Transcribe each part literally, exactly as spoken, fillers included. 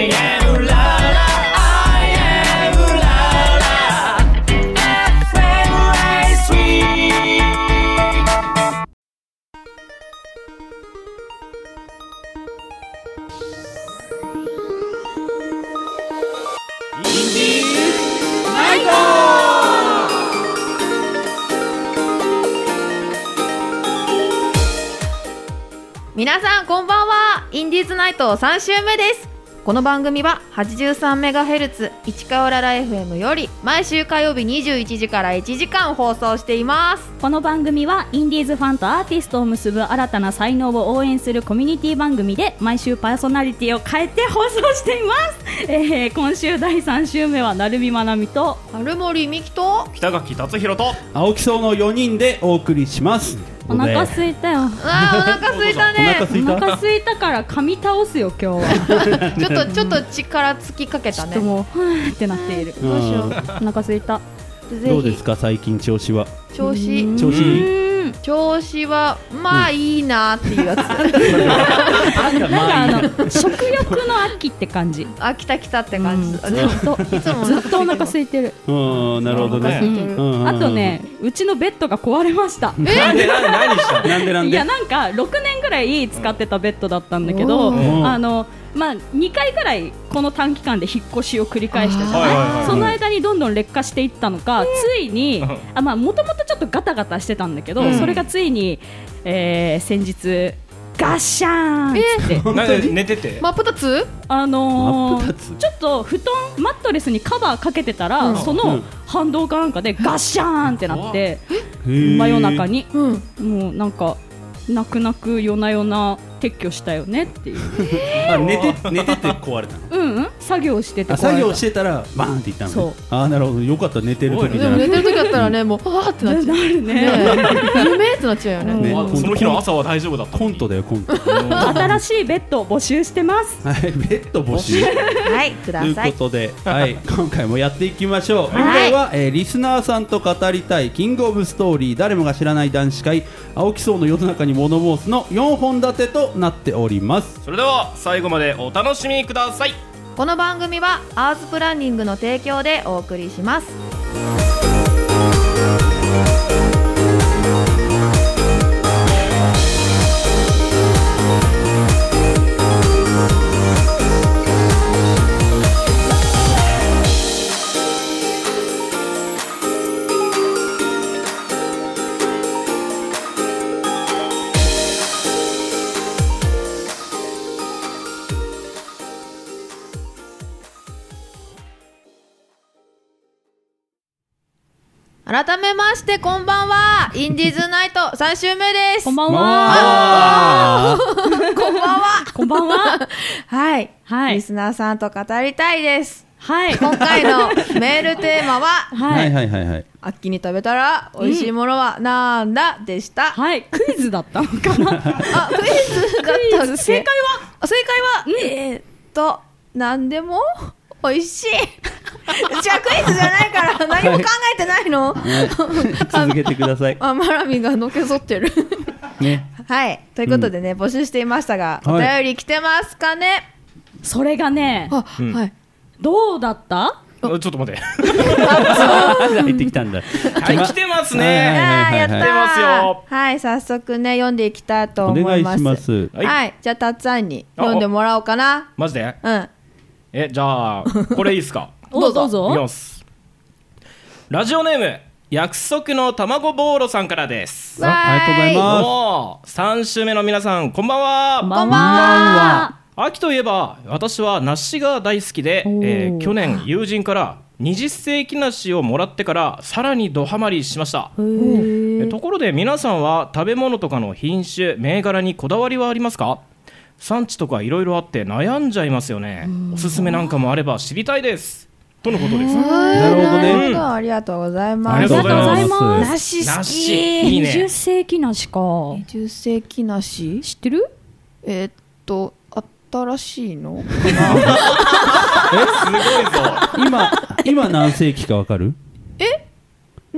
I am la la I am la la エフエムエースリー。 インディーズナイト。 皆さんこんばんは。インディーズナイトさん週目です。この番組は はちじゅうさんメガヘルツ 市川うらら エフエム より毎週火曜日にじゅういちじからいちじかん放送しています。 この番組はインディーズファンとアーティストを結ぶ新たな才能を応援するコミュニティ番組で、毎週パーソナリティを変えて放送しています。えー、今週だいさん週目は成海まなみと春森美希と北垣達弘と青木荘のよにんでお送りします。 お腹すいたよ。 あーお腹すいたね。 お腹すいたお腹すいたから噛み倒すよ今日は。 ちょっとちょっと力尽きかけたね。 ちょっともうふーってなっている。 どうしよう。 お腹すいた。 どうですか最近調子は？ 調子調子いい？ 調子はまあいいなっていうやつ。 なんかあの食欲の秋って感じ。 あ、来た来たって感じ。 うん、ずっといつもずっとお腹空いてる。 うん、なるほどね。 うん、あとね、うちのベッドが壊れました。 なんでなんで何したなんでなんで？ いやなんかろくねんぐらい使ってたベッドだったんだけど、あのまあにかいぐらいこの短期間で引っ越しを繰り返してた、 はいはいはい、 その間にどんどん劣化していったのか、ついにあまあもともとちょっとガタガタしてたんだけど、うん、それがついに、えー、先日ガッシャーンってなんで寝てて真っ二つあのー、ちょっと布団マットレスにカバーかけてたら、うん、その反動かなんかでガッシャーンってなって、うん、真夜中に、うん、もうなんか泣く泣く夜な夜な撤去したよねっていう。 あ、寝て寝てて壊れたの？ うんうん、作業してて壊れた。 作業してたらバーンっていったの、ね。そう。あ、なるほど、よかった。寝てる時じゃなくて。 寝てる時だったらね、もうあーってなっちゃう。なるね。夢ってなっちゃうよね。 ね、その日の朝は大丈夫だった。 コントだよコント。 新しいベッドを募集してます。 はい、ベッド募集。 はい、ください。 ということで、はい、今回もやっていきましょう。今回は、えー、リスナーさんと語りたいキングオブストーリー誰もが知らない男子会青木荘の世の中に物申すのよんほん立てとなっております。 それでは最後までお楽しみください。 この番組はアースプランニングの提供でお送りします。改めましてこんばんは。インディーズナイトさん週目です。 こんばんは。 こんばんは。 こんばんは。 はい、 はい、 リスナーさんと語りたいです。 はい、 今回のメールテーマは、 はい、 はいはいはいはい。 秋に食べたら美味しいものはなんだでした。 はい、クイズだったのかな。 あ、クイズだったっけ。 正解は正解は、うん、えー、っと何でも美味しい。じゃあクイズじゃないから何も考えてないの、はいはい、続けてください。 あ、マラミがのけぞってる、ね、はい、ということでね、うん、募集していましたが、お便り来てますかね。 それがね、 あ、うん、はい、 どうだった？ ちょっと待って。 入ってきたんだ。 はい、来てますね。 やったー。 来てますよ。 はい、早速ね読んでいきたいと思います。 お願いします。 はい、はい、じゃあたっつぁんに読んでもらおうかな。 マジで？ うん。 え、じゃあこれいいですか？ どうぞどうぞ。 いきます。ラジオネーム約束の卵ボーロさんからです。 あ、ありがとうございます。 もうさん週目の皆さんこんばんは。 こんばんは。 秋といえば私は梨が大好きで、えー、去年友人からにじゅっ世紀梨をもらってからさらにドハマりしました。えところで皆さんは食べ物とかの品種銘柄にこだわりはありますか？産地とかいろいろあって悩んじゃいますよね。おすすめなんかもあれば知りたいですとのことです。 なるほどね、 うん、ありがとうございます。 ありがとうございます。 梨好き。 いいね。 にじゅっ世紀梨か。 にじゅっ世紀梨知ってる？ えー、っと新しいのえ、すごいぞ。 今今何世紀かわかる？ え、何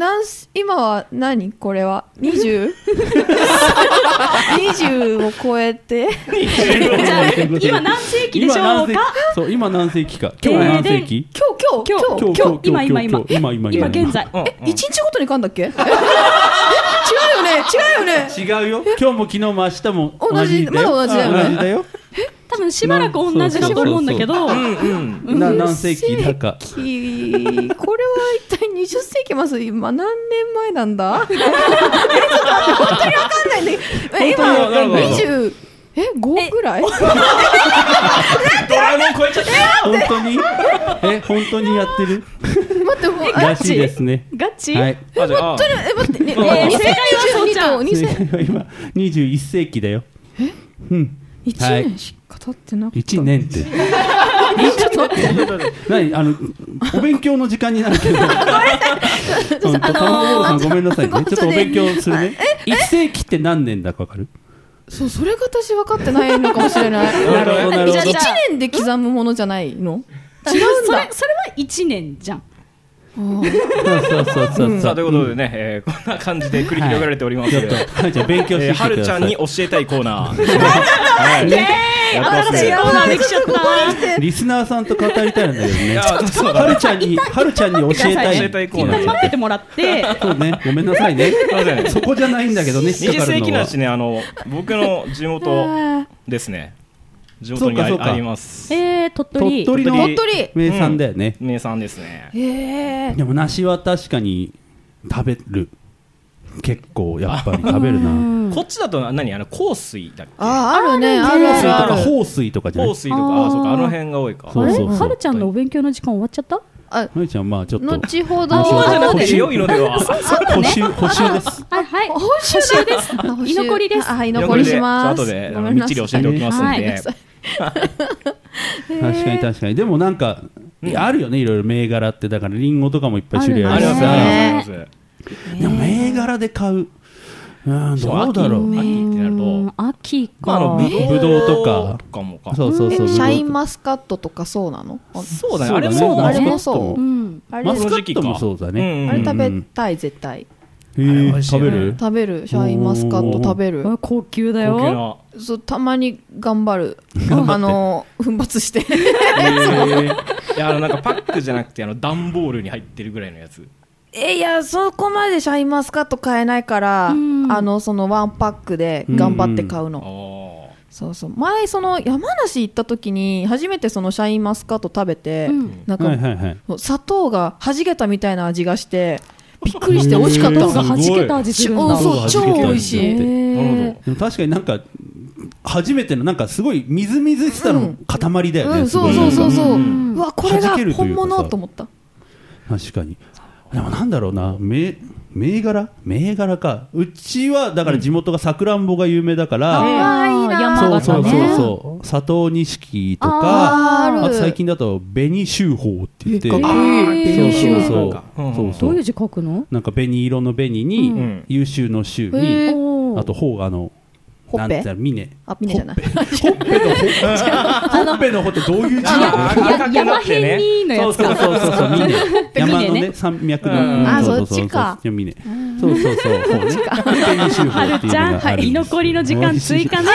なん今は何これはにじゅう にじゅうを超えてじゃあ今何世紀でしょうか。 そう今何世紀か。今日何世紀？ 今日今日今日今日今今今今今今現在。 え一日ごとに噛んだっけ？え違うよね違うよね。 違うよ。今日も昨日も明日も同じまだ同じだよね。 同じだよ。 多分しばらく同じだと思うんだけど、 な何世紀だか。 これは一体にじゅっ世紀まず今何年前なんだ？えちょっと本当にわかんないんだけど、今にじゅうえごぐらい？ ドラえもん超えちゃった。 本当に？え本当にやってる？ 待ってもうらしいですね。 ガチ？ はい。 あじゃあえ待ってね、 えー正解はそうちゃん。 正解は今にじゅういっ世紀だよ。え？うん。 いちねんしか経ってなかった。 いちねんって。 ちょっと待って何あのお勉強の時間になるけど。本当玉子さんごめんなさいね。ちょっとお勉強するね。いっ世紀って何年だかわかる？ そうそれが私分かってないのかもしれない。 なるほどなるほど。 じゃあいちねんで刻むものじゃないの？違うんだ。 それそれはいちねんじゃん。 そうそうそうそう。 さあということでね、えー、こんな感じで繰り広げられております。 ちょっとはるちゃん勉強してきてください。 えー、はるちゃんに教えたいコーナーですね。はい。ねえー、新しいコーナーできちゃった。 リスナーさんと語りたいんだけどね。 いやはるちゃんにはるちゃんに教えたい。 教えたいコーナー。 待っててもらって。 そうね。ごめんなさいね。そこじゃないんだけどね。 二十世紀梨ね、あの僕の地元ですね。地元にあり、あります。 えー、鳥取。 鳥取の鳥取名産だよね。 名産ですね。 へー。 でも梨は確かに食べる。結構やっぱり食べるな。 こっちだと何あの香水だっけ？ ああるねある香水とある。 か放水とかじゃない。 香水とかあそうかあの辺が多いか。 あれそうそうそうはるちゃんのお勉強の時間終わっちゃった？ あはるちゃんまあちょっと後ほど。 あそうじゃなくて良いのでは。 補修補修です。 はいはい。 補修です。居残りです。 はい居残りします。 後でみっちり教えておきますんで。 確かに確かに。でもなんかあるよねいろいろ銘柄ってだからリンゴとかもいっぱい種類あるしさ。でも銘柄で買う。うんどうだろう。 秋ってなると秋か。 あのぶどうとか。 そうそうそう。 シャインマスカットとかそうなの？ そうだね。 あれもそうだあれもマスカットそう。 うんあれマスカットもそうだね。 あれ食べたい絶対。 へー食べる？ 食べるシャインマスカット食べる。 高級だよ。 そうたまに頑張る。あの奮発して。 いやあのなんかパックじゃなくてあの段ボールに入ってるぐらいのやつ。 えいやそこまでシャインマスカット買えないから、あのそのワンパックで頑張って買うの。そうそう前その山梨行った時に初めてそのシャインマスカット食べて、なんか砂糖が弾けたみたいな味がしてびっくりして美味しかったの。 が弾けた味するんだ。 そう超美味しい。 でも確かになんか初めてのなんかすごいみずみずしさの塊だよね。 そうそうそうそう。うわこれが本物と思った。 確かに。でもなんだろうな銘銘柄銘柄か。うちはだから地元がさくらんぼが有名だから、そうそうそうそう佐藤錦とか、あと最近だと紅秀峰って言って、そうそうそうどういう字書くの？ なんか紅色の紅に優秀の秀にあと峰あのほっぺなんて峰あ峰じゃない。 ほっぺのほっぺのほってどういう字なの？ 山辺にのやつか。 そうそうそうそう峰山のね山脈のあそっちか。 峰そうそうそうそうね。 はるちゃん居残りの時間追加ね。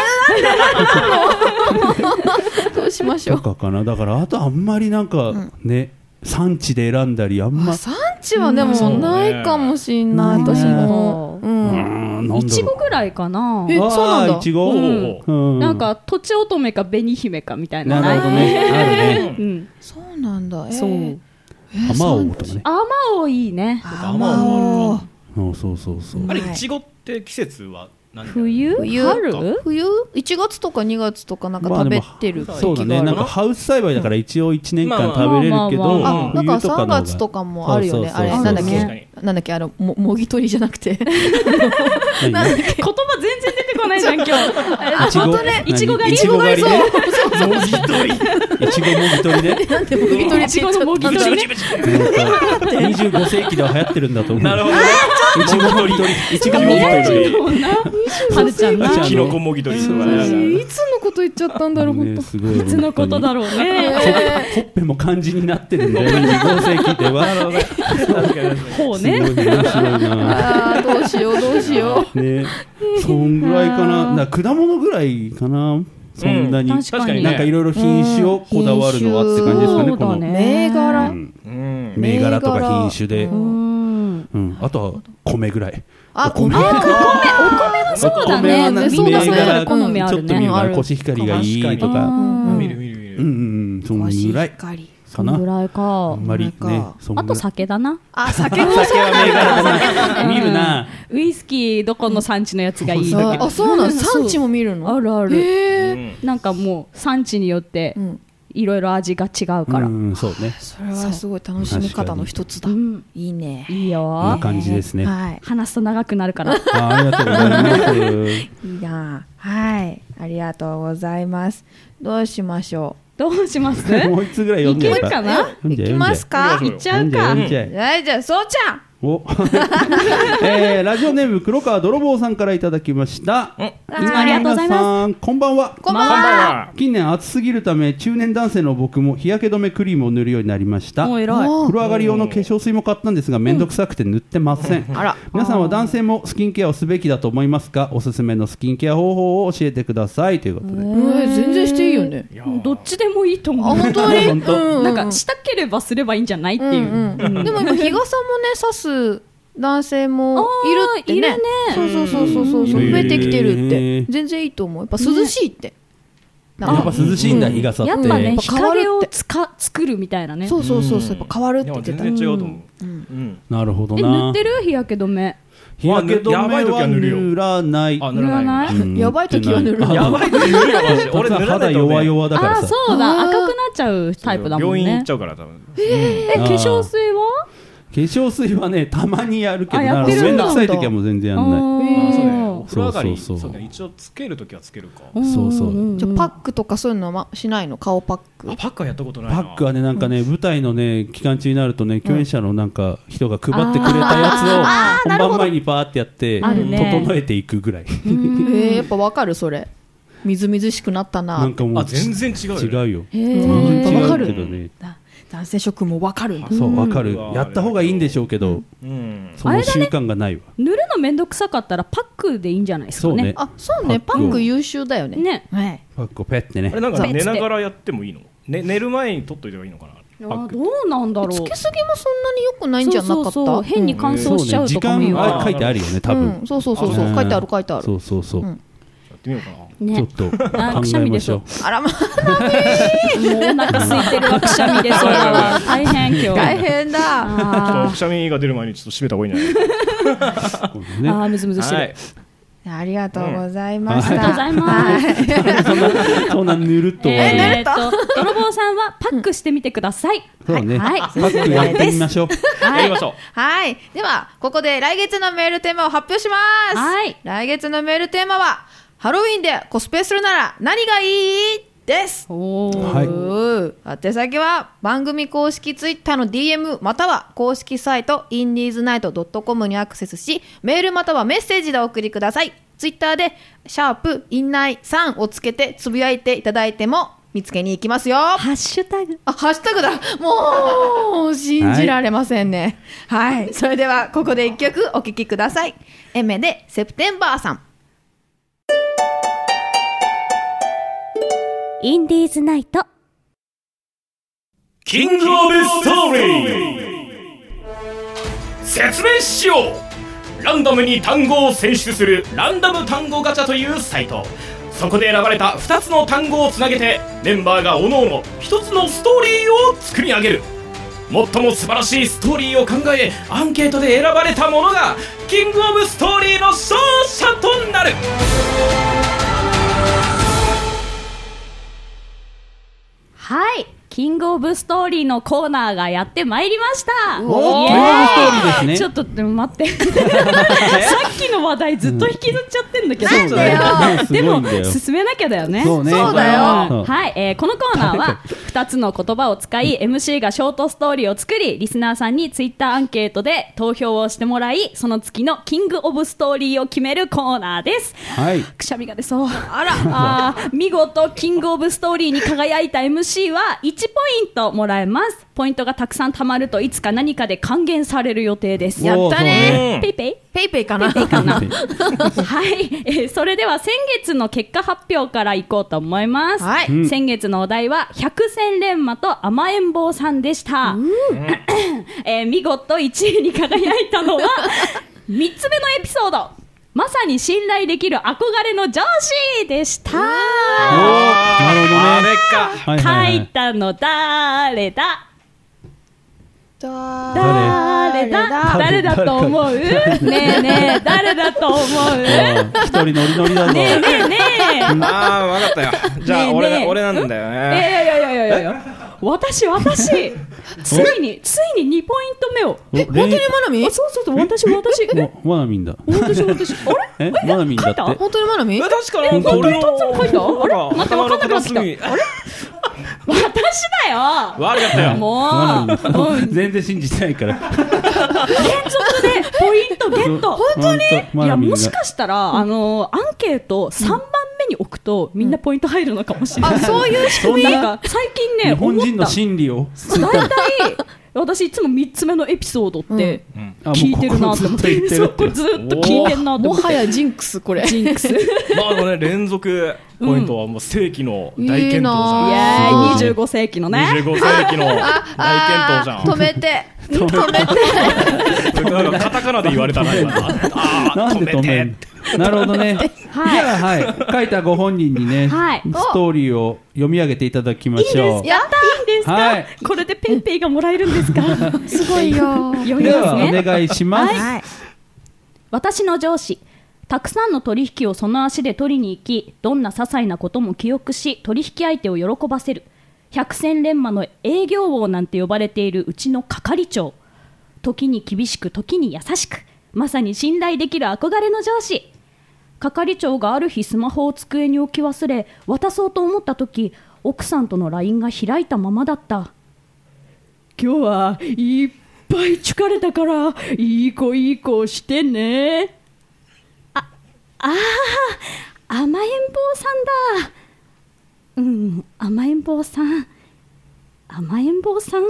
どうしましょう。 とかかな。だからあとあんまりなんかね産地で選んだりあんま産地はでもないかもしんない私も。 いちごぐらいかな。 えそうなんだ。 いちごなんかとちおとめか紅姫かみたいな。 なるほどね。あるね。 そうなんだ。 そう。 あまおうとかね。 あまおういいね。 あまおう。 そうそうそう。 あれいちごって季節は冬春冬いちがつとかにがつとかなんか食べてる。 そうだね。なんかハウス栽培だから一応いちねんかん食べれるけど、 だからさんがつとかもあるよね。あれなんだっけなんだっけあのももぎ取りじゃなくて。言葉全然出てこないじゃん今日。 いちごね。 いちご狩り。 いちご狩りね。 もぎ取り。 いちごもぎ取りね。 なんでもぎ取り。いちごのもぎ取りね。 にじゅうごせいきでは流行ってるんだと思う。 なるほどね。 いちごもぎ取り。いちごもぎ取り。 はるちゃんな。 きのこもぎ取り。いつののこと言っちゃったんだろう、本当。 すごい。 いつのことだろうね。 ほっぺも漢字になってるんだよ、に号世紀では。 ほうね。 すごい面白いな。 あーどうしようどうしよう。 ね、そんぐらいかな。だから果物ぐらいかな。そんなに、 うん、確かになんかいろいろ品種をこだわるのはって感じですかね。この銘柄、 うん、銘柄とか品種で、うんうん、あとは米ぐらい。 あ、米、 お米、お米はそうだね。みんなそれぞれ好みあるね。 ちょっと見るからコシヒカリがいいとか、 見る見る見る。 うんうん、そのぐらいかな。 ぐらいか。 あんまりね。 あと酒だな。 あ、酒もそうだな。見るな。 ウイスキーどこの産地のやつがいい。 あ、そうなの。産地も見るの。 あるある。なんかもう産地によっていろいろ味が違うから。 そうね。 それはすごい楽しみ方の一つだ。いいね。 いいよ。 いい感じですね。 話すと長くなるから。 ありがとうございます。 いいな。はい、ありがとうございます。どうしましょう。 どうします？ もう一つぐらい読んじゃうかな？ いきますか？ いっちゃうか。 はい、じゃあそうちゃん。 おえー、ラジオネーム黒川泥棒さんからいただきました。 いつもありがとうございます。 こんばんは。 こんばんは。 近年暑すぎるため中年男性の僕も日焼け止めクリームを塗るようになりました。 お、偉い。 風呂上がり用の化粧水も買ったんですがめんどくさくて塗ってません。 あら、 皆さんは男性もスキンケアをすべきだと思いますか？おすすめのスキンケア方法を教えてくださいということで。 全然していいよね。 どっちでもいいと思う。 本当に。 なんかしたければすればいいんじゃないっていう。 でも今日傘もね差す男性もいるってね。いるね。そうそうそうそうそう、増えてきてるって全然いいと思う。やっぱ涼しいって。 やっぱ涼しいんだ、日傘って。 やっぱね、日陰をつか作るみたいなね。 そうそうそうそう、やっぱ変わるって言ってた。 全然違うと思う。 なるほどな。 塗ってる日焼け止め。 日焼け止めは塗らない。 あ、塗らない。 やばい時は塗る。 やばい時塗るよマジ。俺肌弱々だからさ。 あ、そうだ、赤くなっちゃうタイプだもんね。 病院行っちゃうから多分。 え、化粧水は？ 化粧水はね、たまにやるけど、 めんどくさい時はもう全然やんない。 あ、そうね。お風呂上がり、そうね。一応つける時はつけるか。 そうそう。 じゃパックとかそういうのはしないの？顔パック。 パックはやったことないな。 パックはね、なんかね、舞台のね期間中になるとね、共演者のなんか人が配ってくれたやつを本番前にパーってやって整えていくぐらい。 え、やっぱわかるそれ。みずみずしくなったな。 なんかもう全然違う。 違うよ。 全然わかるけどね。 男性諸君も分かるんだ。 そう分かる。やった方がいいんでしょうけど、その習慣がないわ。 塗るのめんどくさかったらパックでいいんじゃないですかね。 あ、そうね。パック優秀だよね。 ね。 パックをペッてね。 あれなんか寝ながらやってもいいの？ね、寝る前に取っといた方がいいのかな。 あ、どうなんだろう。 つけすぎもそんなに良くないんじゃなかった？ 変に乾燥しちゃうとかもいいわ。 書いてあるよね多分。 そうそうそうそう。書いてある書いてある。 そうそうそう。 やってみようかな。 ちょっと考えましょう。 あらまあ、もうお腹空いてるわ、くしゃみでそうだわ。大変今日。 大変だ。 くしゃみが出る前にちょっと閉めた方がいいんじゃない？ ああ、むずむずしてる。 ありがとうございました。 ありがとうございます。 そんなぬるっと。 えっと、泥棒さんはパックしてみてください。 そうね。パックやってみましょう。 やりましょう。 はい。ではここで来月のメールテーマを発表します。 はい。 来月のメールテーマはハロウィンでコスプレするなら何がいいです。 はい。宛先は番組公式ツイッターの ディーエム または公式サイトインディーズナイトドットコムにアクセスし、メールまたはメッセージでお送りください。ツイッターでシャープインナイさんをつけてつぶやいていただいても見つけに行きますよ。 ハッシュタグ。 あ、ハッシュタグだ。もう信じられませんね。はい、はい、それではここで一曲お聴きください。エメでセプテンバーさん。 インディーズナイトキングオブストーリー。説明しよう。ランダムに単語を選出するランダム単語ガチャというサイト。そこで選ばれたふたつの単語をつなげてメンバーがおのおのひとつのストーリーを作り上げる。最も素晴らしいストーリーを考えアンケートで選ばれたものがキングオブストーリーの勝者となる。 はい、キングオブストーリーのコーナーがやってまいりました。 おー、キングオブストーリーですね。 ちょっとでも待ってさっきの話題ずっと引きずっちゃってんだけど、 なんだよでも進めなきゃだよね。 そうね。 そうだよ。 はい、えー、このコーナーはふたつの言葉を使い エムシー がショートストーリーを作りリスナーさんにツイッターアンケートで投票をしてもらいその月のキングオブストーリーを決めるコーナーです。 はい、 くしゃみが出そう。あらあ見事キングオブストーリーに輝いた エムシー はいちポイントもらえます。ポイントがたくさん貯まるといつか何かで還元される予定です。 やったね。 ペイペイペイペイかな。 ペイペイかなはい、えー、それでは先月の結果発表からいこうと思います、はい、先月のお題は百戦錬磨と甘えん坊さんでした、えー、見事いちいに輝いたのはみっつめのエピソードまさに信頼できる憧れの上司でした。 なるほどね。 あれか、 はいはいはい、書いたの誰だ誰だ誰だと思うねえねえ誰だと思う一人ノリノリだぞ。 ねえねえねえああ分かったよ。じゃあ、ね、俺, ね俺なんだよね。 いやいやいやいやいや私私ついについににポイント目をえ本当にマナミン？ そうそうそう私私えマナミンだ。 私私あれえマナミンだって本当にマナミン？ 確かに本当にタッツン書いた？あれ待って分かんなくなってきた。あれ私だよ。 悪かったよ。 もう全然信じてないから連続でポイントゲット。本当に？いやもしかしたらあのアンケートさんばんめに置くとみんなポイント入るのかもしれない。 あそういう仕組み？ なんか最近ね日本人の心理をだいたい私いつもみっつめのエピソードって聞いてるなと思って、そこずっと聞いてるなと思って、 もはやジンクスこれジンクスまあでもね連続ポイントはもう世紀の大健闘じゃん。 いやーにじゅうご世紀のねにじゅうご世紀の大健闘じゃん。 止めて止めてなんかカタカナで言われたな今な。あなんで止めんなるほどね、はい、じゃあ、はい、書いたご本人にね、はい、ストーリーを読み上げていただきましょう。 いいですやったいいんですか、はい、これでペイペイがもらえるんですかすごいよ読みますね。 ではお願いします、 はい、私の上司たくさんの取引をその足で取りに行きどんな些細なことも記憶し取引相手を喜ばせる百戦錬磨の営業王なんて呼ばれているうちの係長。時に厳しく時に優しくまさに信頼できる憧れの上司。係長がある日スマホを机に置き忘れ渡そうと思った時奥さんとの ライン が開いたままだった。今日はいっぱい疲れたからいい子いい子してね。ああ甘えん坊さんだ。うん甘えん坊さん甘えん坊さん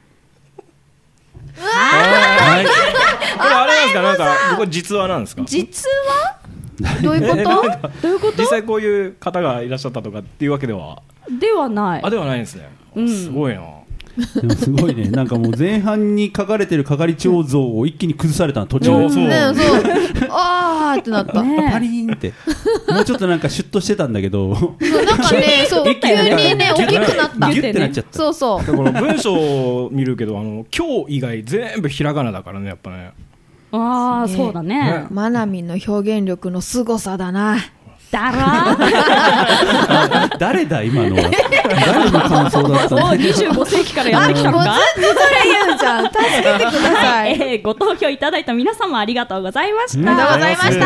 はい、これあれなんですか、なんかこれ実話なんですか。 実話どういうことどういうこと。 実際こういう方がいらっしゃったとかっていうわけではではない。 あではないんですね、うん、すごいな。 でもすごいね、なんかもう前半に書かれてる係長像を一気に崩されたの途中、 うん、そう、 ね、そうあーってなった、 ね、パリーンってもうちょっとなんかシュッとしてたんだけどそうなんかねそう急にね大きくなったギュッてなっちゃった。 そうそうだから文章を見るけどあの今日以外全部ひらがなだからねやっぱね。 ああそうだね。 ねマナミンの表現力の凄さだな。 だら誰だ今のは誰の感想だったの。 にじゅうご世紀からやってきたのか。 もうずっとそれ言うじゃん。助けてください、 はいえー、ご投票いただいた皆様ありがとうございました。 ありがとうございました、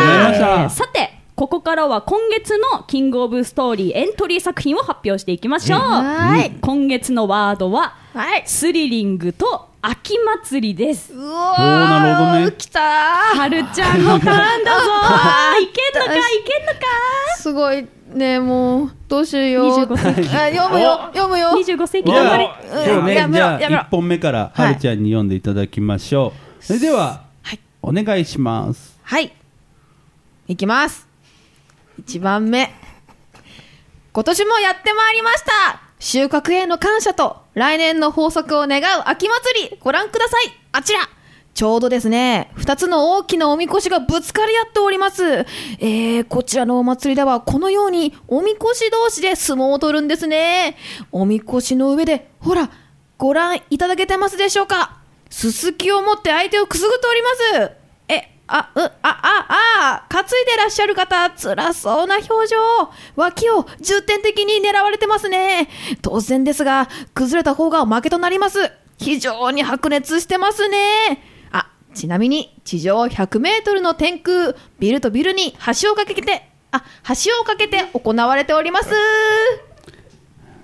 えー、さてここからは今月のキングオブストーリーエントリー作品を発表していきましょう、うん、はい今月のワードは、はい、スリリングと秋祭りです。 うわーなるほどね。来たはるちゃんのターンだぞいけんのかいけんのか。 すごいねもうどうしよう。にじゅうご世紀あ読むよ読むよ。 にじゅうご世紀頑張れ。 今日ねじゃあいっぽんめからはるちゃんに読んでいただきましょう、はい、それでは、はい、お願いします。 はいいきます。いちばんめ今年もやってまいりました。収穫への感謝と来年の豊作を願う秋祭りご覧ください。あちらちょうどですねふたつの大きなおみこしがぶつかり合っております。えー、こちらのお祭りではこのようにおみこし同士で相撲を取るんですね。おみこしの上でほらご覧いただけてますでしょうか。すすきを持って相手をくすぐっております。えあ、う、あ、あ、あ、担いでらっしゃる方、辛そうな表情。脇を重点的に狙われてますね。当然ですが、崩れた方が負けとなります。非常に白熱してますね。あ、ちなみに、地上ひゃくメートルの天空、ビルとビルに橋をかけて、あ、橋をかけて行われております。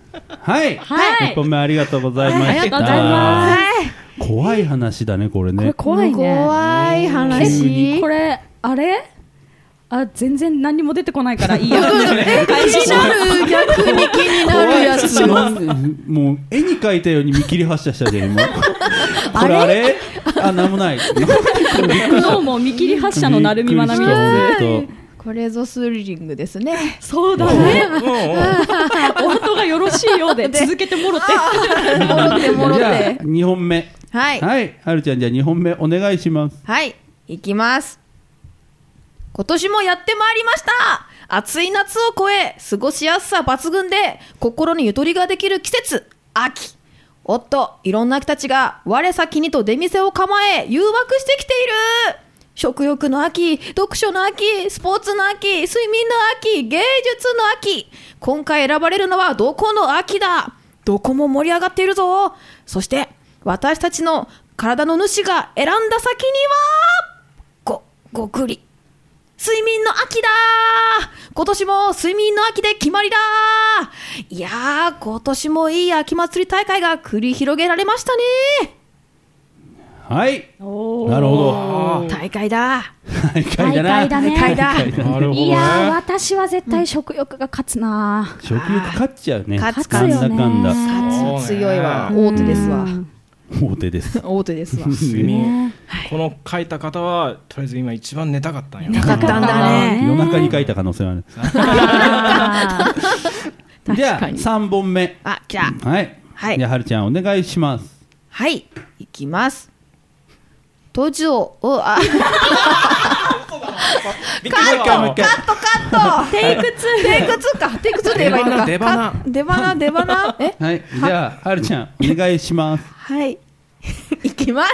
はい、 はい、 いっぽんめありがとうございました。 ありがとうございます。 怖い話だねこれね。 これ怖いね。 怖い話。 これあれ？あ、全然何も出てこないからいいや。 気になる、逆に気になるやつ。 もう絵に描いたように見切り発車したじゃん今。これあれ？あ、なんもない。 脳も見切り発車の成海まなみです。 これぞスリリングですね。 そうだね。お後がよろしいようで続けてもろて。 もろてもろて。 じゃあにほんめ。 はい。 はい。はるちゃんじゃあにほんめお願いします。 はい。いきます。今年もやってまいりました。暑い夏を越え過ごしやすさ抜群で心にゆとりができる季節秋。おっと、いろんな秋たちが我先にと出店を構え誘惑してきている。食欲の秋、読書の秋、スポーツの秋、睡眠の秋、芸術の秋。今回選ばれるのはどこの秋だ。どこも盛り上がっているぞ。そして私たちの体の主が選んだ先にはご、ごくり睡眠の秋だ。今年も睡眠の秋で決まりだ。いやー、今年もいい秋祭り大会が繰り広げられましたね。 はい、なるほど。 大会だ。 大会だな。 大会だね。 大会だ。 なるほどね。 いやー、私は絶対食欲が勝つな。 食欲勝っちゃうね。 勝つよね。 なんだかんだ。 勝つ強いわ。大手ですわ。 大手です。 大手ですわ。 睡眠。この書いた方はとりあえず今一番寝たかったんよ。 寝たかったんだね。 夜中に書いた可能性はある。じゃあさんぼんめ。 あ、来た。 はい。はい。じゃあはるちゃんお願いします。 はい。いきます。途上をあ。カットカットカット。 テイクツー。 テイクツーか。テイクツーで言えばいいのか。 出花出花出花。え。 はい。じゃあはるちゃんお願いします。 はい。いきます。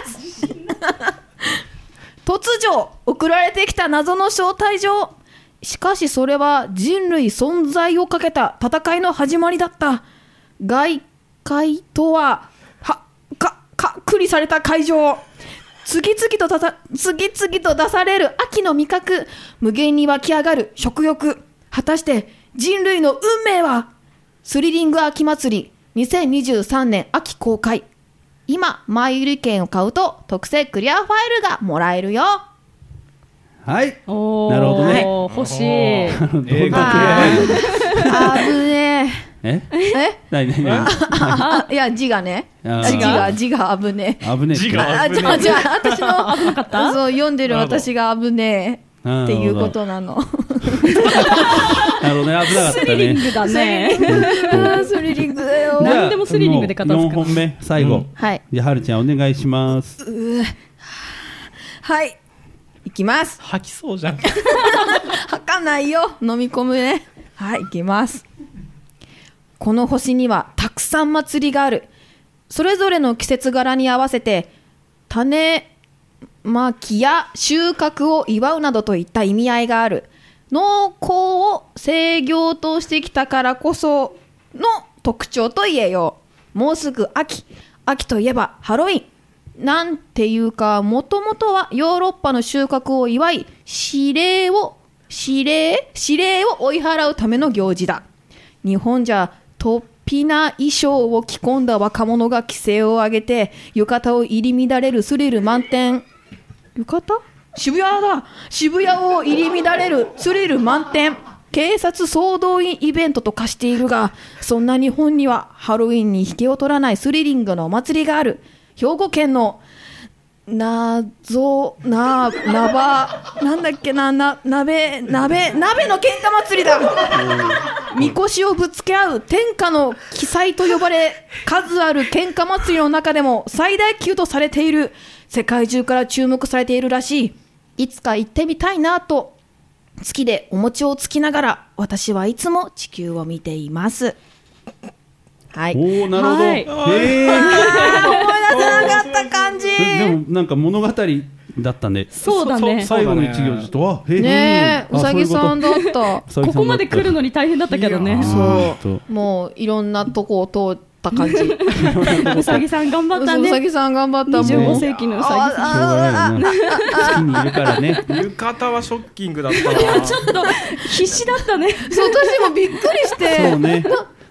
突如送られてきた謎の招待状。しかしそれは人類存在をかけた戦いの始まりだった。外界とははか隔離された会場。次々とたさ次々と出される秋の味覚。無限に湧き上がる食欲。果たして人類の運命は。スリリング秋祭りにせんにじゅうさんねん秋公開。今前売り券を買うと特製クリアファイルがもらえるよ。 はい。 おー、 なるほどね。 欲しい。 映画クリアあぶねえ。 え。え。 なになになに。 あ、いや字がね。字が字が危ねえ。 危ねえ。 字があ、じゃあじゃあ私の危なかった。 そう読んでる私が危ねえっていうことなの。 なるほどね、危なかったね。 スリリングだね。 スリリングだよ。 何でもスリリングで片付く。 よんほんめ最後。 はい。 じゃあはるちゃんお願いします。 はい。いきます。 吐きそうじゃん。 吐かないよ。飲み込むね。はい、いきます。この星にはたくさん祭りがある。それぞれの季節柄に合わせて種まきや収穫を祝うなどといった意味合いがある。農耕を制御としてきたからこその特徴と言えよう。もうすぐ秋。秋といえばハロウィン。なんていうか、もともとはヨーロッパの収穫を祝い、指令を、指令指令を追い払うための行事だ。日本じゃ、突飛な衣装を着込んだ若者が規制を上げて、浴衣を入り乱れるスリル満点。浴衣？渋谷だ。渋谷を入り乱れるスリル満点。警察総動員イベントと化しているが、そんな日本にはハロウィンに引けを取らないスリリングのお祭りがある。兵庫県のなぞななばなんだっけなな鍋鍋鍋の喧嘩祭りだ。みこしをぶつけ合う天下の奇祭と呼ばれ、数ある喧嘩祭りの中でも最大級とされている。世界中から注目されているらしい。いつか行ってみたいなと月でお餅をつきながら、私はいつも地球を見ています。はい。 おー、なるほど。 はい、 へー。 思い出せなかった感じ。 でもなんか物語だったね。 そうだね。 最後の一行ちょっとわ、へー。 ねえ、うさぎさんだった。 ここまで来るのに大変だったけどね。 そう。もういろんなとこを通った感じ。 うさぎさん頑張ったね。 うさぎさん頑張った。 にじゅうご世紀のうさぎさん。 しょうがないよな。月にいるからね。 浴衣はショッキングだったな。 ちょっと必死だったね。 そう、私もびっくりして。 そうね。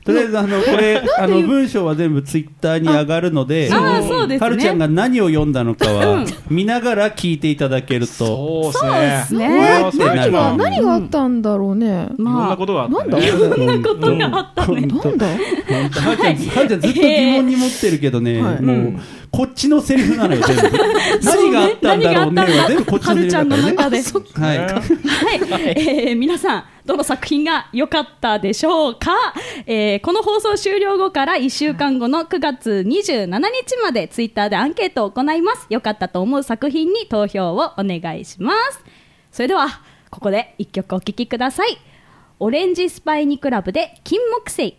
とりあえずあのこれあの文章は全部ツイッターに上がるので、 ああそうですね。 はるちゃんが何を読んだのかは見ながら聞いていただけると、 そうですね。 何が何があったんだろうね。 いろんなことがあったね。 いろんなことがあったね。 なんだ。 はるちゃんはるちゃんずっと疑問に持ってるけどね、もうこっちのセリフなのよ全部。何があったんだろうねは全部こっちのセリフだからね。はるちゃんの中で。 はい。 はい、えー、皆さんどの作品が良かったでしょうか。えー、この放送終了後からいっしゅうかんごのくがつにじゅうしちにちまでツイッターでアンケートを行います。良かったと思う作品に投票をお願いします。それではここでいっきょくお聴きください。オレンジスパイニクラブで金木犀。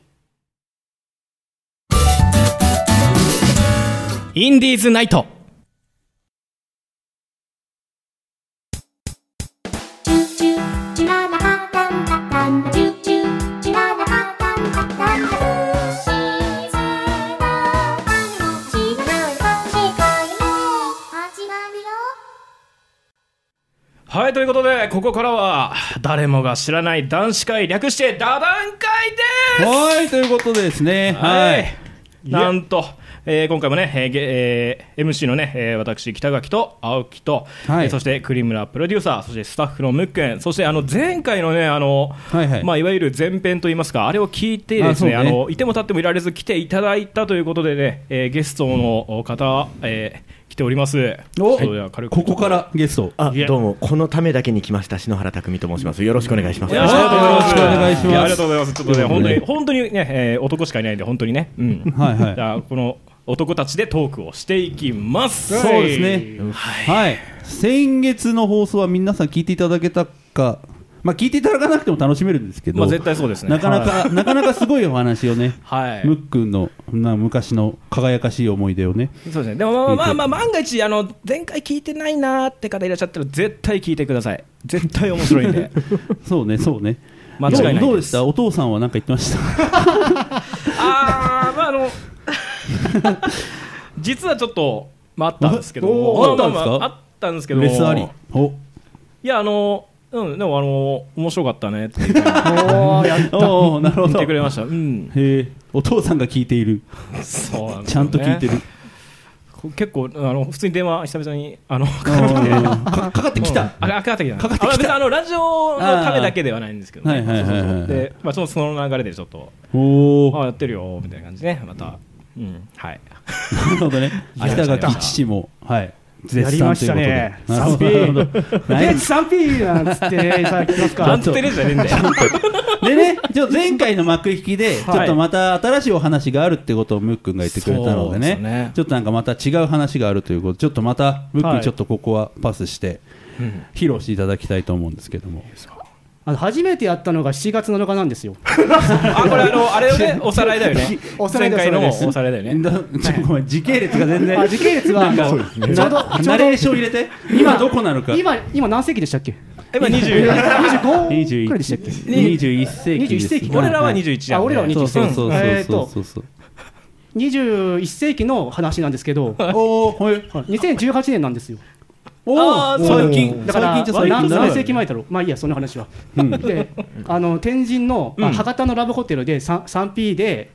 インディーズナイト。はい、ということでここからは誰もが知らない男子会、略してダダン会です。 はい、ということでですね、 はい、 はい、 なんと、えー、今回もね、えーえー、エムシー のね、えー、私北垣と青木と、はい、えー、そして栗村プロデューサー、そしてスタッフのムックン、そしてあの前回のね、あの、はいはい、まあ、いわゆる前編といいますか、あれを聞いてですね、あね、あのいても立ってもいられず来ていただいたということでね、えー、ゲストの方、えー来ております。 お、ここからゲスト。 あ、どうもこのためだけに来ました篠原匠と申します。よろしくお願いします。 よろしくお願いします。ありがとうございます。ちょっとね、本当に本当にね、えー、男しかいないんで本当にね、うん、はいはい。じゃあこの男たちでトークをしていきます。 そうですね。はい。はい、先月の放送は皆さん聞いていただけたか。まあ、聞いていただかなくても楽しめるんですけど、 まあ、絶対そうですね。 なかなか、はい、なかなかすごいお話をね、 はい、 ムックンのな昔の輝かしい思い出をね。 そうですね。でもまあまあまあ万が一あの前回聞いてないなーって方いらっしゃったら絶対聞いてください。絶対面白いんで。 そうねそうね。 間違いないです。 どうでした？お父さんは何か言ってました？ ああまああの実はちょっと、まあ、あったんですけども、 あったんですか？ まあまあ、あったんですけど、 レスあり。お。 いやあの。うん、でもあの面白かったねって言っておやったおなるほど言ってくれました。うん、 へえ、お父さんが聞いている。 そうなんですよね、 ちゃんと聞いてる。 結構あの普通に電話久々にあのかかってきてかかってきた。 あかかってきた。 かかってきた。 あのラジオのためだけではないんですけどね。 はいはいはいはい。 で、まあそのその流れでちょっとおあやってるよみたいな感じで、ね、またうんはい。 なるほどね。北垣父もはい。 やりましたね。サンピー。サンピーなんつってね、いただきますか。 なんつってねじゃねえんだよ。 でね、ちょっと前回の幕引きで、ちょっとまた新しいお話があるってことをムックンが言ってくれたのでね、ちょっとなんかまた違う話があるということで、ちょっとまたムックンちょっとここはパスして披露していただきたいと思うんですけども。 あの初めてやったのがしちがつなのかなんですよ。 あ、これあのあれをねおさらいだよね。おさらいだよね。おさらいだよね。 ごめん時系列が全然。 あ時系列はちょうどナレーション入れて。今どこなのか。 今今何世紀でしたっけ？ 今二十。 二十五。二十一くらいでしたっけ？ 二十一世紀。 二十一世紀。 俺らは二十一。 あ俺らは二十一世紀。 そうそうそうそう。 二十一世紀の話なんですけど。 おお。 二千十八年なんですよ。 おお最近だから何世紀前だろう。まあいいやその話は。であの天神の博多のラブホテルで スリーピー で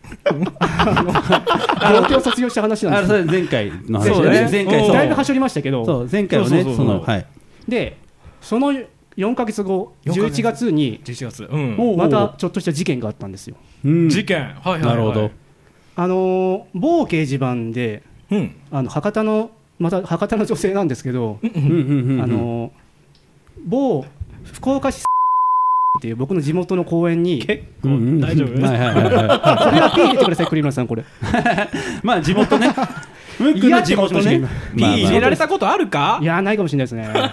高校卒業した話なんですよ。 前回の話ね。前回だいぶはしょりましたけど。 そう前回はねそのはい。 でそのよんかげつごじゅういちがつにまたちょっとした事件があったんですよ。 事件はいはいなるほど。 あの某掲示板であの博多のまた博多の女性なんですけど、あの某福岡市っていう僕の地元の公園に結構大丈夫？ これはピー入れてください栗村さんこれ。 まあ地元ね。ムックの地元ね。 ピー入れられたことあるか？ いやないかもしれないですね。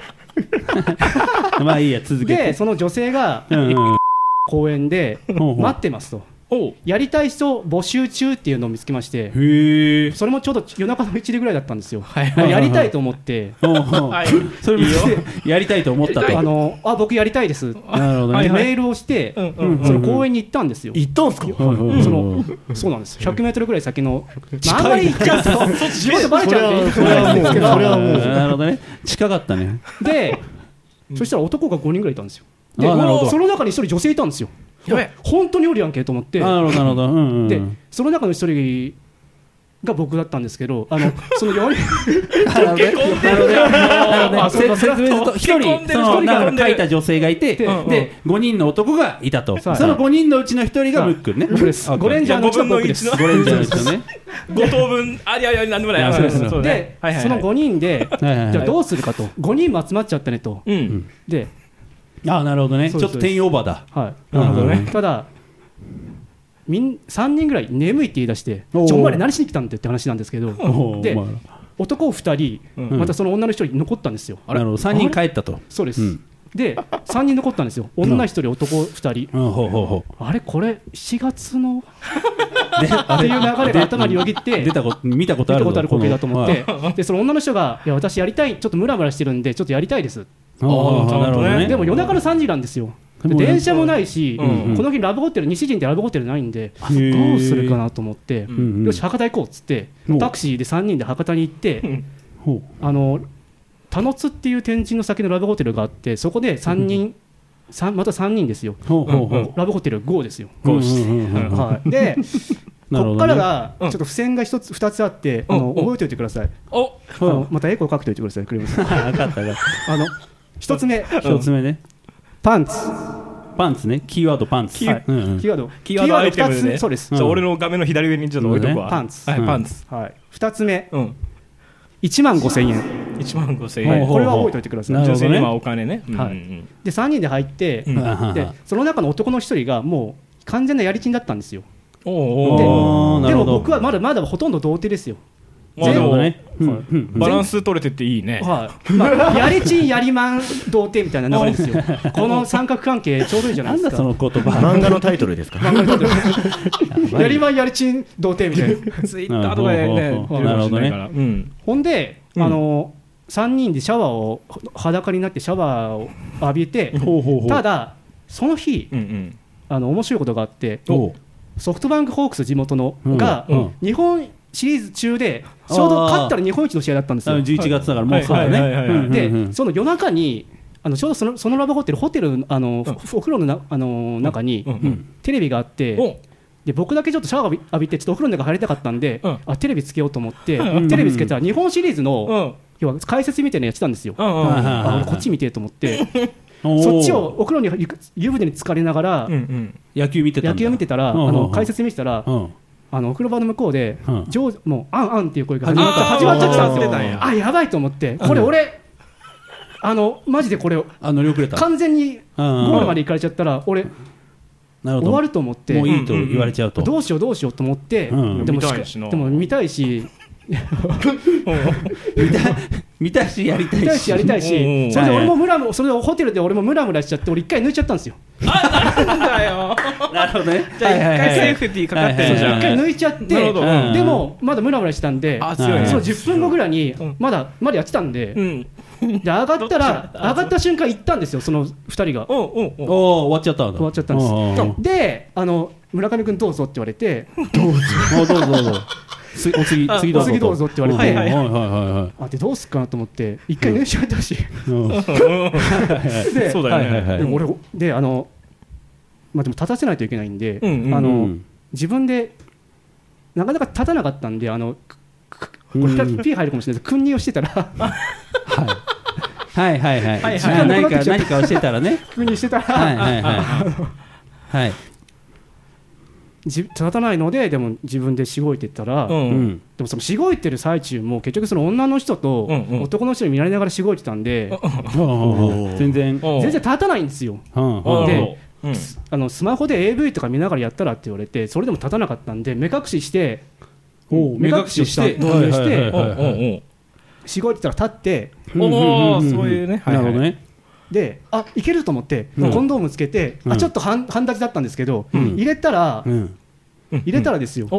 まあいいや続けて。 でその女性が公園で待ってますと。やりたい人募集中っていうのを見つけまして、へそれもちょうど夜中のいちじぐらいだったんですよ。やりたいと思ってそれもやりたいと思ったと。 あのあ僕やりたいですなるほど、ね、メールをして、うんうん、その公園に行ったんですよ。 行ったんですか？ そのそうなんです。ひゃくメートルぐらい先の、まあ、あんまり行っちゃうと地元バレちゃうんでそれはもうそれはもうなるほどね近かったね。 でそしたら男がごにんぐらいいたんですよ。でその中にひとり女性いたんですよ。 やべ本当におるやんけと思って、 なるほどなるほど、うんうん、 でその中の一人が僕だったんですけど、あのそのよにんなるほどね、なるほどね、説明すると一人そのなんか書いた女性がいて、でごにんの男がいたと、そのごにんのうちのひとりがムックンね、 僕です。ごレンジャーのうちの僕です。 ごレンジャーのうちのね、 ご等分、あいやいやなんでもない。 でそのごにんでじゃあどうするかと、ごにんも集まっちゃったねと、で、 あなるほどね、ちょっと定員オーバーだ。 はい、なるほどね。ただみんさんにんぐらい眠いって言い出して、ちょお前ら何しに来たんだって話なんですけど、で男ふたり、またその女のひとり残ったんですよ。 なるほど、さんにん帰ったと。 そうです。でさんにん残ったんですよ。女ひとり男ふたり。あれこれしがつのっていう流れが頭によぎって出たこと見たことある光景だと思って、でその女の人がいや私やりたい、ちょっとムラムラしてるんでちょっとやりたいです。でも夜中のさんじなんですよ。電車もないし、うんうん、この日ラブホテル西陣ってラブホテルないんでどうするかなと思って、うん、よし博多行こうっつってタクシーでさんにんで博多に行って、うん、あの田野津っていう天神の先のラブホテルがあって、そこでさんにん、うん、またさんにんですよ、うん、ラブホテルゴーですよ、ゴーして、はい、でこっからがちょっと付箋がひとつふたつあって、あの覚えておいてください。あのまたエコー書くといてください。クリームさん分かった分かったあのひとつめひとつめね、パンツパンツね、キーワードパンツ、 はい、うんうん、キーワードキーワードアイテムでね、 そうです、 うん、俺の画面の左上にちょっと置いとくわ、 パンツ、 はい、パンツ、 はい、ふたつめ、うん、いちまんごせんえん、 いちまんごせんえん、 これは覚えておいてください。 女性にはお金ね、 はい、でさんにんで入って、うん、でその中の男のひとりがもう完全なやりちんだったんですよ。おーおー、でも僕はまだまだほとんど童貞ですよ。 まあでもね、バランス取れてていいね、 はいまあ、やりちんやりまん童貞みたいな流れですよこの三角関係ちょうどいいじゃないですか。 なんだその言葉、 漫画のタイトルですか漫画のタイトルやりまんやりちん童貞みたいなツイッターとかでね、 なるほどね。 ほんで、あのさんにんでシャワーを裸になってシャワーを浴びて、ただその日あの面白いことがあって、ソフトバンクホークス地元のが日本シリーズ中でちょうど勝ったら日本一の試合だったんですよ。 じゅういちがつだからもうそうだね。 でその夜中にあのちょうどそのそのラブホテルホテルあの、うん、お風呂のなあの中に、うんうん、テレビがあって、うん、で僕だけちょっとシャワー浴びてちょっとお風呂の中入りたかったんで、うん、あテレビつけようと思って、うん、テレビつけたら日本シリーズの、うん、要は解説みたいなのやってたんですよ。うん、あこっち見てと思ってそっちをお風呂に湯船に浸かりながら、うんうん、 野球見てたんだ。 野球見てたら、うんうん、あの解説見てたら、うんあのお風呂場の向こうで、うん、上もうあんあんっていう声が始まっちゃ始まっちゃってたんですよ。あやばいと思って、これ俺あのマジでこれあ乗り遅れた完全にゴールまで行かれちゃったら俺終わると思って、 もういいと言われちゃうと、 どうしようどうしようと思って、うん、でもでも見たいし見たいしやりたいし見たいしやりたいし、それで俺もムラムそれでホテルで俺もムラムラしちゃって俺一回抜いちゃったんですよ。 あなんだよなるほどね。 じゃあ一回セーフティーかかってるじゃん。 一回抜いちゃって、でもまだムラムラしてたんで、そのじゅっぷんごぐらいにまだまだやってたんで、で上がったら上がった瞬間行ったんですよ、そのふたりが。 おお終わっちゃったんだ。 終わっちゃったんです。であの村上君どうぞって言われて、 どうぞどうぞどうぞお次次どうぞ次どうぞって言われて、あでどうすっかなと思って一回抜いちゃったし、でそうだよね。でも俺であのまあでも立たせないといけないんで、あの自分でなかなか立たなかったんで、あのこれ P 入るかもしれないですけど、訓練をしてたらはいはいはいはい何か何かをしてたらね、 訓練してたらはいはいはいはい立たないので、でも自分でしごいてったら、うん、でもそのしごいてる最中も結局その女の人と男の人に見られながらしごいてたんで、 うんうん、全然全然立たないんですよ。で、うん、あのスマホで エーブイ とか見ながらやったらって言われて、それでも立たなかったんで目隠しして目隠しして導入してしごいてたら立って、 おおそういうね、 なるほどね。 であいけると思って、うん、コンドームつけて、うん、あちょっと半半立ちだったんですけど、うん、入れたら、うん、入れたらですよ、うん、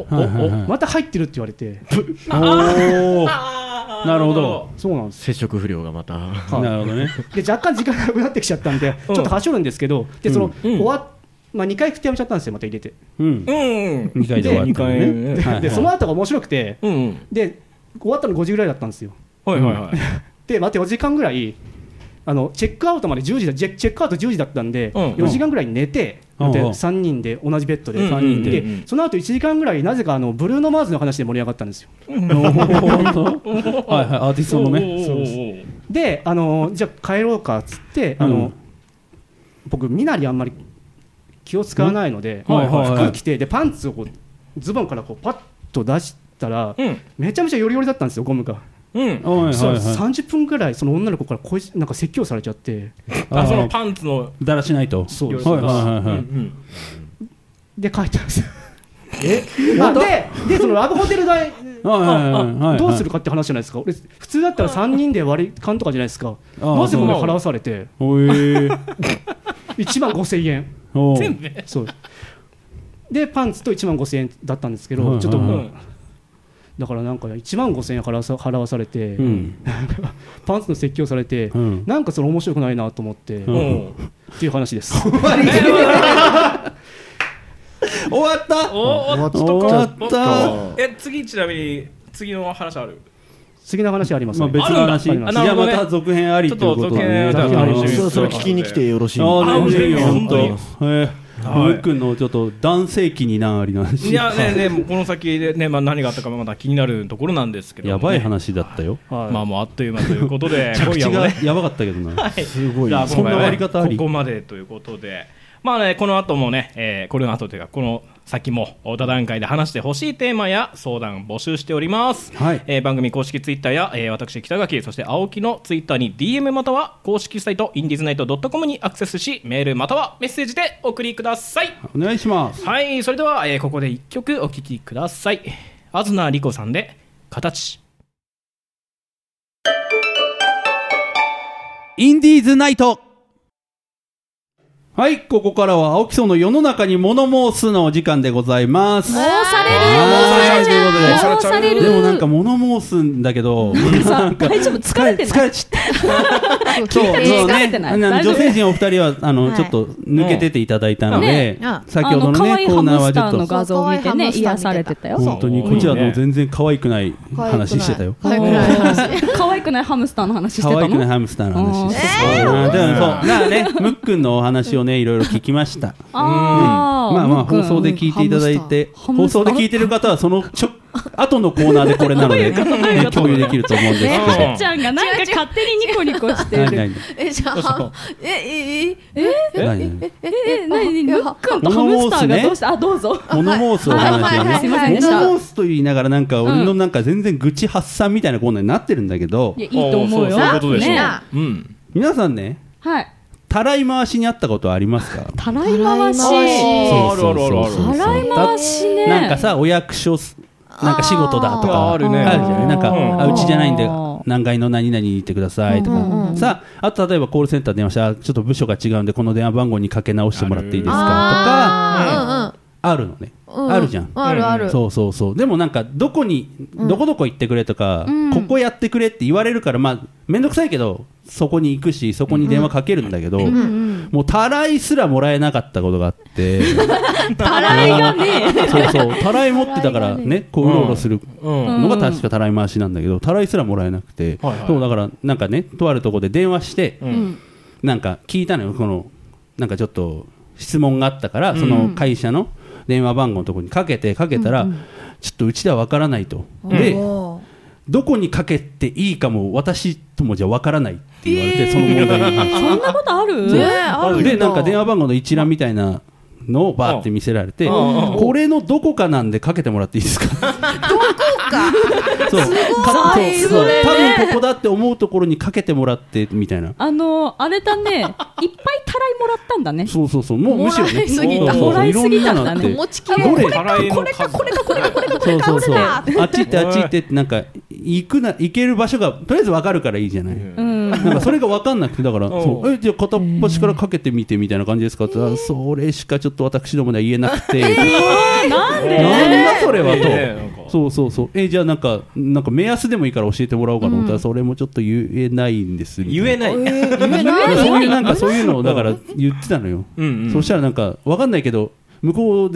また入ってるって言われておなるほど、 そうなんです。 接触不良がまた、 はい、なるほどね。 で若干時間がなくなってきちゃったんで、ちょっとはしょるんですけど、でその、うん、終わまあ、にかい振ってやめちゃったんですよ、また入れて、うん、 にかいで終わったね。 で, で, でその後が面白くて、うん、で終わったのごじぐらいだったんですよ。はいはいはい、でまたよじかんぐらいあのチェックアウトまでじゅうじだチェックアウトじゅうじだったんで、 うんよじかんぐらい寝て、 うんでさんにんで同じベッドで、 うんさんにんで、 うんうんその後いちじかんぐらいなぜかあのブルーノ・マーズの話で盛り上がったんですよ。 本当はいはいアーティストのねそうですであのじゃあ帰ろうかっつってあの、 うん僕身なりあんまり気を使わないので、 うんはいはいはい服着てでパンツをこうズボンからこうパッと出したら、 うんめちゃめちゃヨリヨリだったんですよゴムが。 うんはいはいそしたらはいさんじゅっぷんぐらいその女の子からこいなんか説教されちゃって、 あそのパンツのだらしないとそうですはいはいはいはいうんで帰ったんですよ。えあででそのラブホテル代はいはいはいはいどうするかって話じゃないですか。俺普通だったらさんにんで割り勘とかじゃないですか。 あなぜこれそう払わされておえいちまんごせんえんお全部そうでパンツといちまんごせんえんだったんですけど、 はいはいちょっともう、 うんだからなんかいちまんごせんえん払わさ払わされて、 うんパンツの説教されて、 うんなんかそれ面白くないなと思って、 ううんんっていう話です。 終わったお終わっ終わったえ次ちなみに次の話ある次の話ありますまあね。 別の話あるんだじゃあまあなるほどねた続編ありということでねちょっと続編ありうんそろそろ聞きに来てよろしいあああぜひ本当本当にえーはいムックンのちょっと男性器に難ありな話いやねねもうこの先でねまあ何があったかまだ気になるところなんですけどねやばい話だったよはいまあもうあっという間ということで今着地が夜もねやばかったけどなすごいじゃあそんな今回はね割り方ありここまでということでまあねこの後もね、えーこれの後というかこの先も他段階で話してほしいテーマや相談募集しております、 はいえー番組公式ツイッターや、えー私北垣そして青木のツイッターに ディーエム または公式サイトインディーズナイト .com にアクセスしメールまたはメッセージでお送りください。 お願いしますはいそれでは、えーここでいっきょくお聴きください。東莉子さんで形。 インディーズナイトはい、ここからは青木荘の世の中に物申すのお時間でございます。 もうされるはいということでもうされるでもなんか物申すんだけど、なんか大丈夫疲れてない疲れちゃった。そう疲そうねれてないあの大丈夫女性陣お二人はあの、 はいちょっと抜けてていただいたので、 ねうん先ほどのねあの可愛いコーナーはちょっハムスターのと画像を見てねそう可愛いハムスター見てた癒されてたよ。 本当にこちらの全然可愛くない話してたよ。 可愛くない話。 可愛くないハムスターの話してたの。 可愛くないハムスターの話してあーた。あーでもそうだからねムックンのお話をねいろいろ聞きました。 あーまあまあムックン放送で聞いていただいてハムスター放送で聞いてる方はそのちょ後のコーナーでこれなのでね共有できると思うんですけど。 うんむっちゃんがなんか勝手にニコニコしてる。 何何えじゃあええええ何何え何ムックンとハムスターがどうした？あどうぞ。 物申すお話がねはいはいはいすいませんでした物申すと言いながらなんか俺のなんか全然愚痴発散みたいなコーナーになってるんだけどいやいいと思うよ。 そうそういうことでしょう、 ねうん皆さんねはい。 たらい回しにあったことありますか？ たらい回し。 たらい回しあるあるあるあるそうそうそうたらい回しね。 なんかさお役所なんか仕事だとかあるねあるじゃないなんかうんあうちじゃないんであー何階の何々に行ってくださいとうんうんかさあと例えばコールセンター電話してあちょっと部署が違うんでこの電話番号にかけ直してもらっていいですかとかああるのねうんうんあるじゃんあるある。 そうそうそうでもなんかどこにどこどこ行ってくれとか、 うんここやってくれって言われるからまあ面倒くさいけどそこに行くしそこに電話かけるんだけど、 うんうん。 もうたらいすらもらえなかったことがあってたらいがね。 そうそうたらい持ってたからねこううろうろするうんのが確かたらい回しなんだけどたらいすらもらえなくて、 はいはいそうだからなんかねとあるところで電話して、 ううんん。 なんか聞いたのよこのなんかちょっと質問があったから、その会社の電話番号のところにかけてかけたら、ちょっとうちでは分からないと、でおーどこにかけていいかも私ともじゃ分からないって言われて、その問題にそんなことある？ ねあるんだでなんか電話番号の一覧みたいなのをバーって見せられて、 うんこれのどこかなんでかけてもらっていいですか？ かそうすごいかそうそうそれね多分ここだって思うところにかけてもらってみたいな。 あのあれだね。いっぱいたらいもらったんだね。 そうそうそうもうむしろねもらいすぎたそうそうそうもらいすぎたんだねいろんなのあって持ちきれどれたらいの数これかこれかこれかこそうそうそうあこれっち行ってあっち行ってってなんか行くな行ける場所がとりあえず分かるからいいじゃない、 うん。 なんかそれが分かんなくてだから、 うんそうえじゃあ片っ端からかけてみてみたいな感じですかって言ったら、それしかちょっと私どもでは言えなくて、 なんで？ なんだそれはと、 ねなんかそうそうそうえじゃあなんかなんか目安でもいいから教えてもらおうかなと思ったら、それもちょっと言えないんですみたいな言えない、 言えいないやそういうなんかそういうのをだから言ってたのよ、 うんうんそしたらなんか分かんないけど向こうで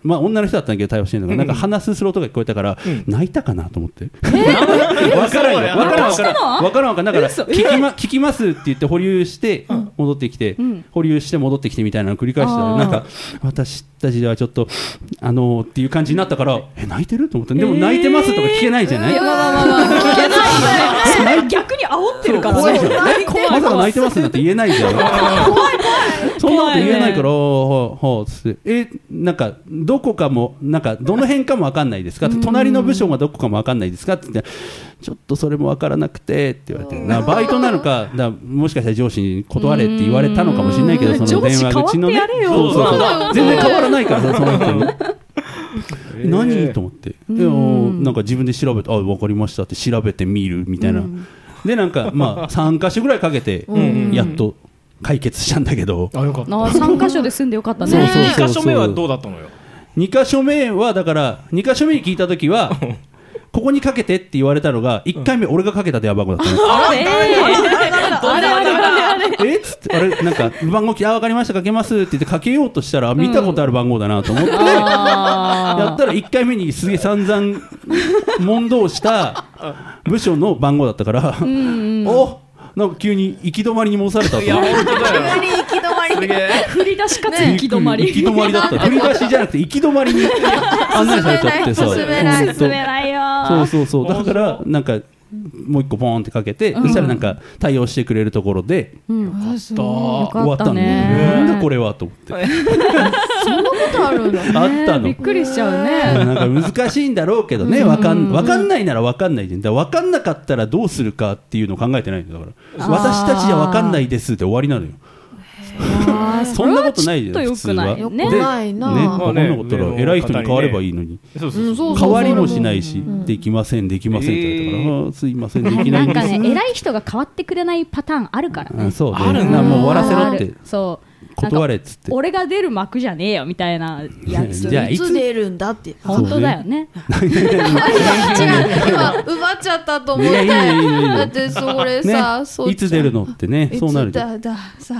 まあ、女の人だったんだけど対応してるのが、なんか鼻すする音が聞こえたから、うん、泣いたかなと思って、分からんよ、分からん分からん分からん分からんだから聞き、ま、聞きますって言って保留して戻ってきて、うん、保留して戻ってきてみたいなのを繰り返したら、なんか私たちではちょっとあのー、っていう感じになったから、え泣いてると思って、でも泣いてますとか聞けないじゃない、えー、まあまあまあまあ聞けないよね逆に煽ってるからね、怖いじゃん、 まさか泣いてますなんて言えないじゃん怖い怖いそんなこと言えないから、ははつってえなんかどこかもなんかどの辺かも分かんないですかって、隣の部署がどこかも分かんないですかって言って、ちょっとそれも分からなくてって言われて、なバイトなのかだもしかしたら上司に断れって言われたのかもしれないけど、その電話口のね、そうそうそう全然変わらないからさその人に何と思って、いやなんか自分で調べて、あ分かりましたって調べてみるみたいな、でなんかまあさんかしょぐらいかけてやっと解決したんだけど、 あよかった、 あさんかしょで済んでよかったね。 そうそうそうそう、にかしょめはどうだったのよ。 にかしょめはだからにかしょめに聞いたときはここにかけてって言われたのがいっかいめ俺がかけた電話番号だったの、うん、あれあれあれあれえっつってあれなんか番号きあ分かりましたかけますって言ってかけようとしたら見たことある番号だなと思って、うん、やったらいっかいめにすげえ散々問答した部署の番号だったから、うんうん、おなんか急に行き止まりに戻されたと。いや本当だよ。 急に行き止まり。 振り出しかつ行き止まり。 行き止まりだった。振り出しじゃなくて行き止まりに案内されちゃってさ。 進めない。 進めないよ。 そうそうそう。だからなんかもう一個ポーンってかけて、うん、そしたらなんか対応してくれるところで、うん、終わったの。なんだこれはと思って。 そんなことあるんだね。 あったの。 びっくりしちゃうね。 なんか難しいんだろうけどね、わかんわかんないならわかんないで、だわかんなかったらどうするかっていうのを考えてないんだから。私たちじゃわかんないですで終わりなのよ。そんなことないじゃん普通は。 よくないな。 ね、こんなことら偉い人に変わればいいのに、変わりもしないし、できませんできませんって言われたから、すいませんできないんです。 なんかね、偉い人が変わってくれないパターンあるからね。 そうね。もう終わらせろって。そう。断れっつって。 俺が出る幕じゃねえよみたいなやつ。 じゃあいつ出るんだって。 本当だよね。 違う今奪っちゃったと思って。だってそれさ、 いつ出るのってね、そうなる。 だださ。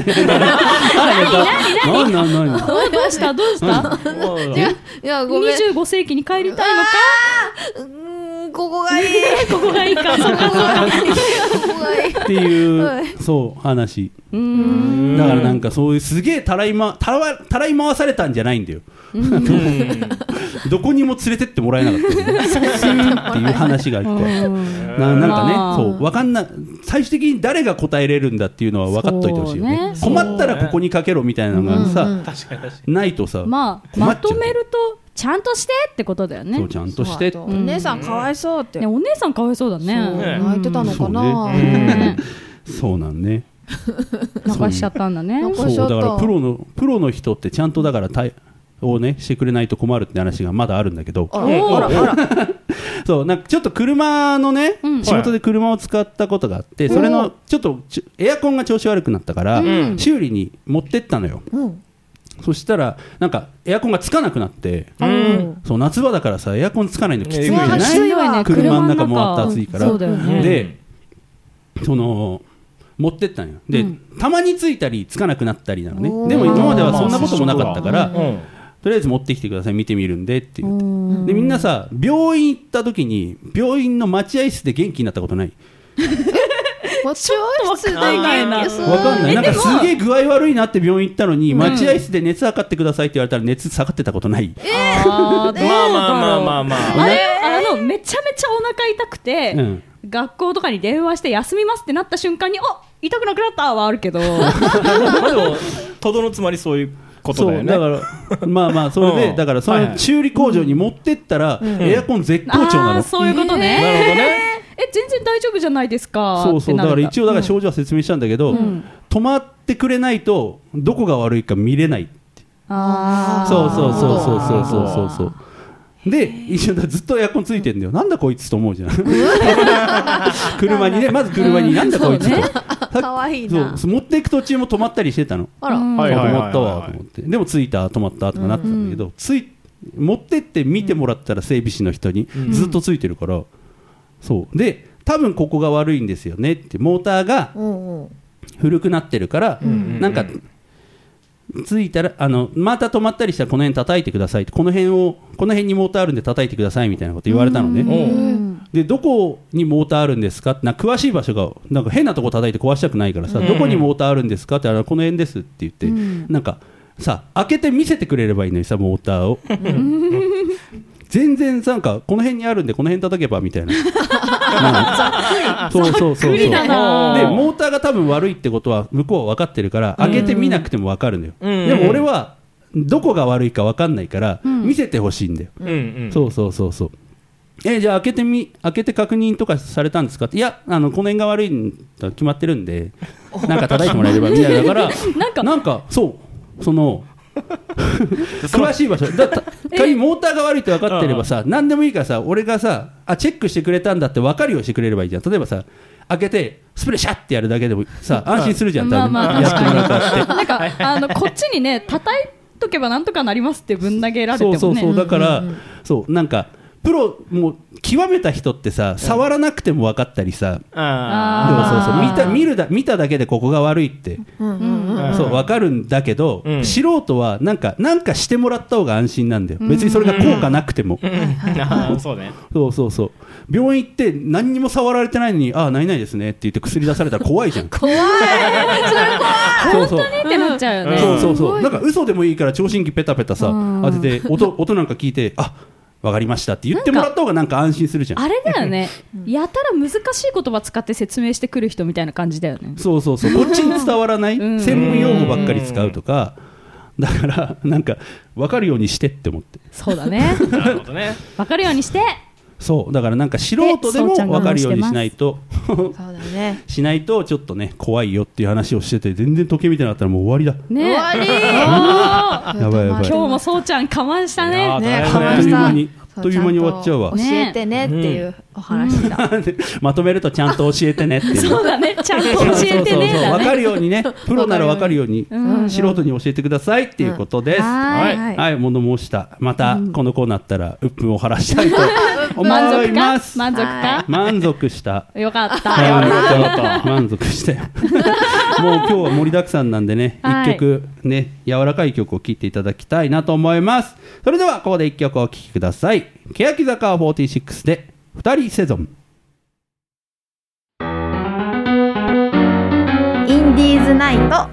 何何何。どうしたどうした。 いやごめん。 にじゅうごせいきに帰りたいのか。 ここがいい。 ここがいいか。ここがいい。 っていうそう話。だからなんかそういうすげえたらいまたらたらい回されたんじゃないんだよ。どこにも連れてってもらえなかったっていう話があって、な, なんかね、そうわかんな最終的に誰が答えれるんだっていうのは分かっといてほしいよね。困ったらここにかけろみたいなのがさ、うんうん、ないとさ、 まあ、まとめるとちゃんとしてってことだよね。 そうちゃんとしてって。 お姉さんかわいそうって、 ね、お姉さんかわいそうだね。 泣いてたのかな。 そうなんね。 泣かしちゃったんだね。 そうだからプロのプロの人ってちゃんとだから対をねしてくれないと困るって話がまだあるんだけど。あらあら。そうなんかちょっと車のね、うん、仕事で車を使ったことがあって、それのちょっとエアコンが調子悪くなったから、うん、修理に持ってったのよ。うん、そしたらなんかエアコンがつかなくなって、うん、そう夏場だからさエアコンつかないのきついじゃない、ね、車の中もあった暑いから、うん、でその持ってったのよ。で、うん、たまについたりつかなくなったりなのね。でも今まではそんなこともなかったから、うん、とりあえず持ってきてください見てみるんでって言って、でみんなさ病院行った時に病院の待合室で元気になったことない？ 待合室で元気？ わかんない。なんかすげえ具合悪いなって病院行ったのに、うん、待合室で熱測ってくださいって言われたら熱下がってたことない？ えー、あまあまあまあまあまあ。あれあのめちゃめちゃお腹痛くて、うん、学校とかに電話して休みますってなった瞬間に、あ痛くなくなったはあるけど、まあでもとどのつまりそういうことだよね。 そうだからまあまあそれで、うん、だからその修理工場に持ってったら、うん、エアコン絶好調なの。 あそういうことね。 なるほどね。 え全然大丈夫じゃないですか。 そうそうだから一応だから症状は説明したんだけど、うん、止まってくれないとどこが悪いか見れないって。あそうそうそうそうそうそうそうで一緒だずっとエアコンついてんだよ。なんだこいつと思うじゃん車にねまず車になんだこいつとかわいいな。 そう持っていく途中も止まったりしてたの。あら止まったわと思って、でも着いた止まったとかなったんだけど、うん、つい持ってって見てもらったら整備士の人にずっとついてるから、うん、そうで多分ここが悪いんですよねってモーターが古くなってるから、うん、なんかついたらあのまた止まったりしたらこの辺叩いてくださいって、この辺をこの辺にモーターあるんで叩いてくださいみたいなこと言われたのね。でどこにモーターあるんですかって、なんか詳しい場所がなんか変なとこ叩いて壊したくないからさ、どこにモーターあるんですかって言ったらこの辺ですって言って、なんかさ開けて見せてくれればいいのにさモーターを全然なんかこの辺にあるんでこの辺叩けばみたいなそうそうそうそうでモーターが多分悪いってことは向こうは分かってるから開けてみなくても分かるのよ。でも俺はどこが悪いか分かんないから見せてほしいんだよ。そうそうそうそう。えじゃあ開けてみ開けて確認とかされたんですかって、いやあのこの辺が悪いんだ決まってるんでなんか叩いてもらえればみたいなだからなんかなんかそうその詳しい場所だった仮にモーターが悪いって分かってればさ何でもいいからさ俺がさあチェックしてくれたんだって分かるようにしてくれればいいじゃん。例えばさ開けてスプレーシャッってやるだけでもさ安心するじゃん。多分まあまあやってもらったってなんかあのこっちにね叩いとけばなんとかなりますってぶん投げられてもね。 そうそうそうだから、うんうんうん、そうなんかプロもう極めた人ってさ触らなくても分かったりさ、あそうそうそう見た見るだ見ただけでここが悪いって、うんうんうん、そう分かるんだけど、うん、素人はなんかなんかしてもらった方が安心なんだよ。別にそれが効果なくても、うんうん、そうねそうそうそう病院行って何にも触られてないのにああ何々ですねって言って薬出されたら怖いじゃん怖いそれ怖い本当にってなっちゃうよね。 そうそうそうなんか嘘でもいいから聴診器ペタペタさ当てて 音, 音なんか聞いてあ分かりましたって言ってもらった方がなんか安心するじゃん。 あれだよねやたら難しい言葉使って説明してくる人みたいな感じだよね。 そうそうそうこっちに伝わらない専門用語ばっかり使うとかだからなんか分かるようにしてって思って。 そうだねなるほどね分かるようにしてそうだからなんか素人でも分かるようにしないとそうだねしないとちょっとね怖いよっていう話をしてて全然時計見てなかったらもう終わりだね。終わりやばいやばい今日もそうちゃん我慢したね。 ね我慢したあっという間に終わっちゃうわ。 教えてねっていうお話だ、 うん、まとめるとちゃんと教えてねっていうそうだねちゃんと教えてねそうそうそう分かるようにねプロなら分かるように素人に教えてくださいっていうことです、うん、はい、はいはい、物申したまたこのコーナーあったら鬱憤を晴らしたいと思います。 満足か満足したよかった満足したよもう今日は盛りだくさんなんでね、はい、いっきょくね柔らかい曲を聴いていただきたいなと思います。それではここでいっきょくお聴きください。欅坂フォーティーシックスで二人セゾン。 インディーズナイト。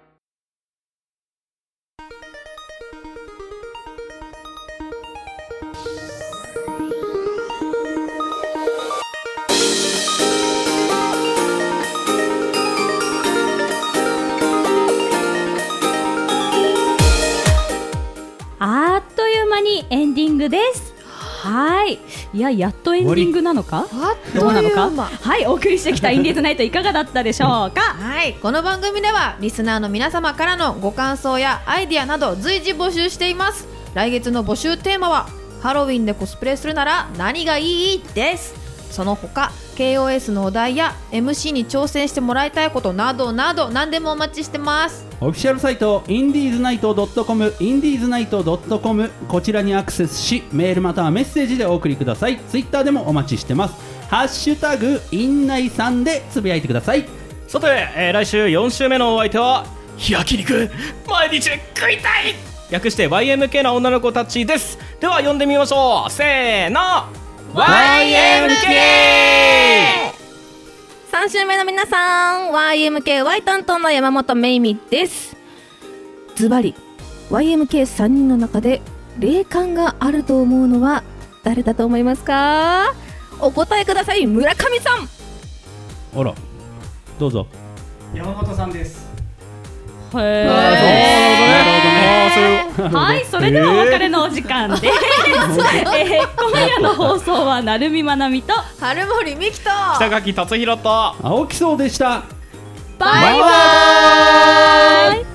あっという間にエンディングです。はい、いややっとエンディングなのかどうなのか。はい、お送りしてきたインディーズナイトいかがだったでしょうかはい、この番組ではリスナーの皆様からのご感想やアイディアなど随時募集しています。来月の募集テーマはハロウィンでコスプレするなら何がいいです。その他 ケーオーエス のお題や エムシー に挑戦してもらいたいことなどなど何でもお待ちしてます。 オフィシャルサイトインディーズナイト .com インディーズナイト .com こちらにアクセスしメールまたはメッセージでお送りください。ツイッターでもお待ちしてます。ハッシュタグインナイさんでつぶやいてください。 さて、えー、来週よん週目のお相手は焼肉毎日食いたい略して ワイエムケー な女の子たちです。では呼んでみましょう。せーの ワイエムケー。 さん週目の皆さん ワイエムケーワイ 担当の山本めいみです。ズバリ ワイエムケーさん 人の中で霊感があると思うのは誰だと思いますか。お答えください。村上さん。 あらどうぞ。 山本さんです。 へー、はい、それではお別れのお時間です、えー、今夜の放送は成海まなみと春森美希と北垣達弘と青木荘でした。 バイバイ。